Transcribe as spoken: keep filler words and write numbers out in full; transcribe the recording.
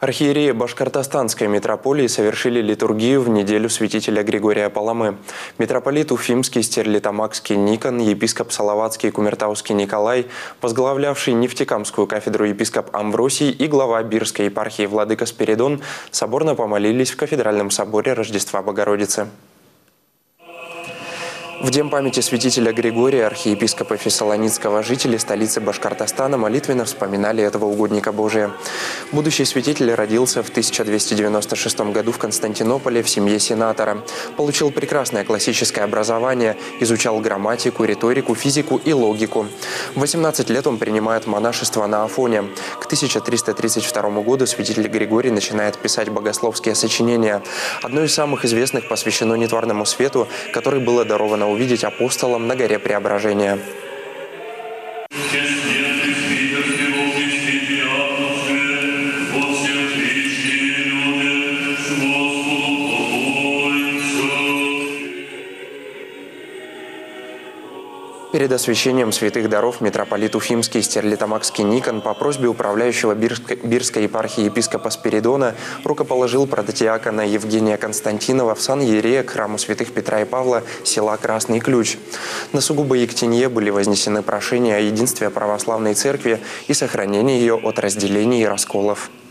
Архиереи Башкортостанской митрополии совершили литургию в неделю святителя Григория Паламы. Митрополит Уфимский, Стерлитамакский Никон, епископ Салаватский Кумертауский Николай, возглавлявший Нефтекамскую кафедру епископ Амвросий и глава Бирской епархии владыка Спиридон соборно помолились в кафедральном соборе Рождества Богородицы. В день памяти святителя Григория архиепископа Фессалоницкого жители столицы Башкортостана молитвенно вспоминали этого угодника Божия. Будущий святитель родился в тысяча двести девяносто шестом году в Константинополе в семье сенатора. Получил прекрасное классическое образование, изучал грамматику, риторику, физику и логику. В восемнадцать лет он принимает монашество на Афоне. К тысяча триста тридцать второму году святитель Григорий начинает писать богословские сочинения. Одно из самых известных посвящено нетварному свету, который было даровано увидеть апостолам на горе Преображения. Перед освящением святых даров митрополит Уфимский Стерлитамакский Никон по просьбе управляющего Бирской, Бирской епархии епископа Спиридона рукоположил протодиакона Евгения Константинова в сан иерея к храму святых Петра и Павла села Красный Ключ. На сугубо Ектенье были вознесены прошения о единстве православной церкви и сохранении ее от разделений и расколов.